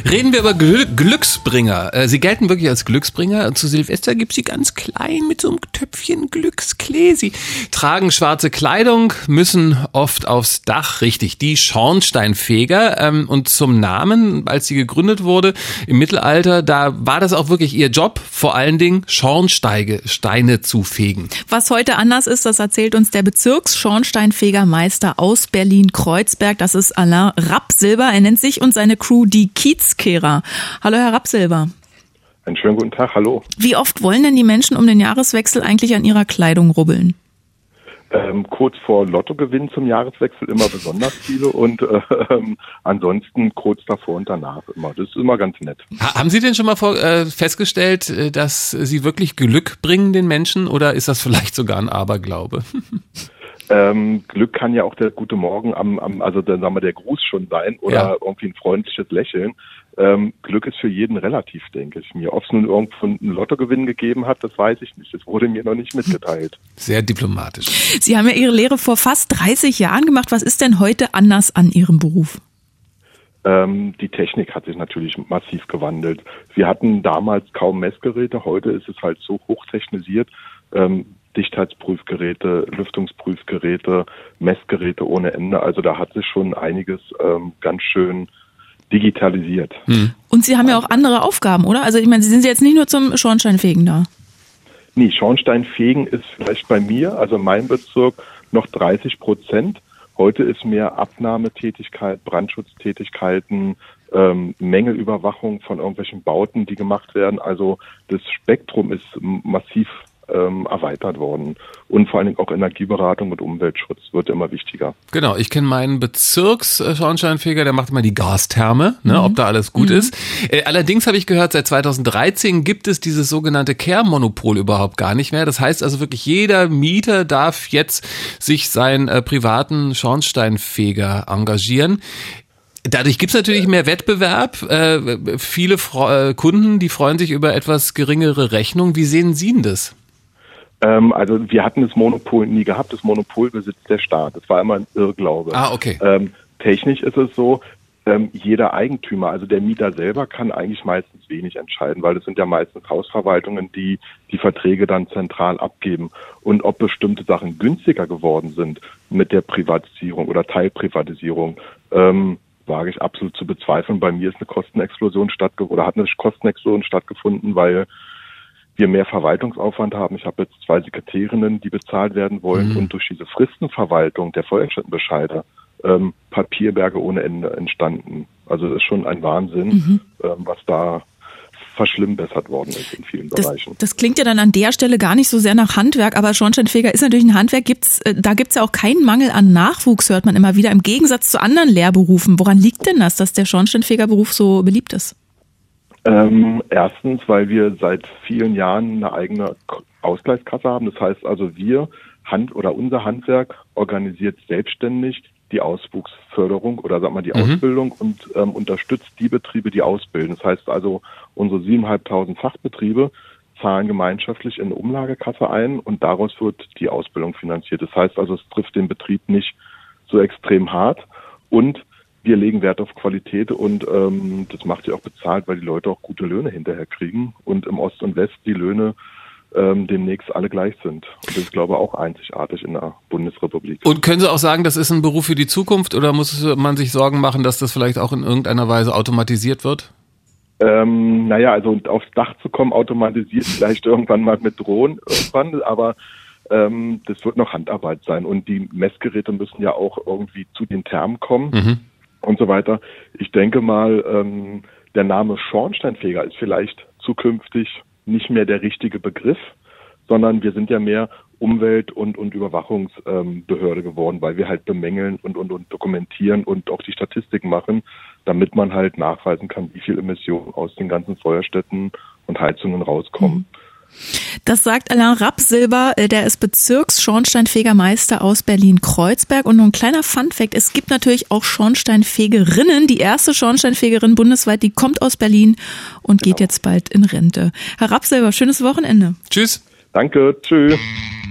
Reden wir über Glücksbringer. Sie gelten wirklich als Glücksbringer. Zu Silvester gibt sie ganz klein mit so einem Töpfchen Glücksklee. Sie tragen schwarze Kleidung, müssen oft aufs Dach, richtig, die Schornsteinfeger. Und zum Namen, als sie gegründet wurde im Mittelalter, da war das auch wirklich ihr Job, vor allen Dingen Schornsteine zu fegen. Was heute anders ist, das erzählt uns der Bezirksschornsteinfegermeister aus Berlin-Kreuzberg. Das ist Alain Rappsilber. Er nennt sich und seine Crew die Kiezkehrer. Hallo, Herr Rappsilber. Einen schönen guten Tag, hallo. Wie oft wollen denn die Menschen um den Jahreswechsel eigentlich an ihrer Kleidung rubbeln? Kurz vor Lottogewinn zum Jahreswechsel immer besonders viele und ansonsten kurz davor und danach immer. Das ist immer ganz nett. Haben Sie denn schon mal festgestellt, dass Sie wirklich Glück bringen den Menschen, oder ist das vielleicht sogar ein Aberglaube? Glück kann ja auch der gute Morgen also dann sagen wir der Gruß schon sein oder irgendwie ein freundliches Lächeln. Glück ist für jeden relativ, denke ich mir. Ob es nun irgendwo einen Lottogewinn gegeben hat, das weiß ich nicht. Das wurde mir noch nicht mitgeteilt. Sehr diplomatisch. Sie haben ja Ihre Lehre vor fast 30 Jahren gemacht. Was ist denn heute anders an Ihrem Beruf? Die Technik hat sich natürlich massiv gewandelt. Wir hatten damals kaum Messgeräte. Heute ist es halt so hochtechnisiert. Dichtheitsprüfgeräte, Lüftungsprüfgeräte, Messgeräte ohne Ende. Also da hat sich schon einiges ganz schön digitalisiert. Und Sie haben ja auch andere Aufgaben, oder? Also ich meine, Sie sind jetzt nicht nur zum Schornsteinfegen da. Nee, Schornsteinfegen ist vielleicht bei mir, also in meinem Bezirk, noch 30%. Heute ist mehr Abnahmetätigkeit, Brandschutztätigkeiten, Mängelüberwachung von irgendwelchen Bauten, die gemacht werden. Also das Spektrum ist massiv erweitert worden. Und vor allen Dingen auch Energieberatung und Umweltschutz wird immer wichtiger. Genau, ich kenne meinen Bezirksschornsteinfeger, der macht immer die Gastherme, ob da alles gut ist. Allerdings habe ich gehört, seit 2013 gibt es dieses sogenannte Care-Monopol überhaupt gar nicht mehr. Das heißt also wirklich, jeder Mieter darf jetzt sich seinen privaten Schornsteinfeger engagieren. Dadurch gibt's natürlich mehr Wettbewerb. Viele Kunden, die freuen sich über etwas geringere Rechnung. Wie sehen Sie denn das? Also wir hatten das Monopol nie gehabt. Das Monopol besitzt der Staat. Das war immer ein Irrglaube. Okay. Technisch ist es so, jeder Eigentümer, also der Mieter selber, kann eigentlich meistens wenig entscheiden, weil das sind ja meistens Hausverwaltungen, die die Verträge dann zentral abgeben. Und ob bestimmte Sachen günstiger geworden sind mit der Privatisierung oder Teilprivatisierung, wage ich absolut zu bezweifeln. Bei mir ist eine Kostenexplosion stattgefunden, weil wir mehr Verwaltungsaufwand haben. Ich habe jetzt 2 Sekretärinnen, die bezahlt werden wollen, und durch diese Fristenverwaltung der Feuerstättenbescheide Papierberge ohne Ende entstanden. Also das ist schon ein Wahnsinn, was da verschlimmbessert worden ist in vielen Bereichen. Das klingt ja dann an der Stelle gar nicht so sehr nach Handwerk, aber Schornsteinfeger ist natürlich ein Handwerk. Da gibt's ja auch keinen Mangel an Nachwuchs, hört man immer wieder, im Gegensatz zu anderen Lehrberufen. Woran liegt denn das, dass der Schornsteinfegerberuf so beliebt ist? Erstens, weil wir seit vielen Jahren eine eigene Ausgleichskasse haben. Das heißt also, unser Handwerk organisiert selbstständig die Auswuchsförderung oder die Ausbildung und unterstützt die Betriebe, die ausbilden. Das heißt also, unsere 7.500 Fachbetriebe zahlen gemeinschaftlich in eine Umlagekasse ein und daraus wird die Ausbildung finanziert. Das heißt also, es trifft den Betrieb nicht so extrem hart und wir legen Wert auf Qualität und das macht ja auch bezahlt, weil die Leute auch gute Löhne hinterher kriegen und im Ost und West die Löhne demnächst alle gleich sind. Und das ist, glaube ich, auch einzigartig in der Bundesrepublik. Und können Sie auch sagen, das ist ein Beruf für die Zukunft oder muss man sich Sorgen machen, dass das vielleicht auch in irgendeiner Weise automatisiert wird? Also aufs Dach zu kommen, automatisiert vielleicht irgendwann mal mit Drohnen aber das wird noch Handarbeit sein und die Messgeräte müssen ja auch irgendwie zu den Thermen kommen und so weiter. Ich denke mal, der Name Schornsteinfeger ist vielleicht zukünftig nicht mehr der richtige Begriff, sondern wir sind ja mehr Umwelt- und Überwachungsbehörde geworden, weil wir halt bemängeln und dokumentieren und auch die Statistiken machen, damit man halt nachweisen kann, wie viel Emissionen aus den ganzen Feuerstätten und Heizungen rauskommen. Das sagt Alain Rappsilber, der ist Bezirksschornsteinfegermeister aus Berlin-Kreuzberg. Und noch ein kleiner Funfact, es gibt natürlich auch Schornsteinfegerinnen. Die erste Schornsteinfegerin bundesweit, die kommt aus Berlin und geht jetzt bald in Rente. Herr Rappsilber, schönes Wochenende. Tschüss. Danke, tschüss.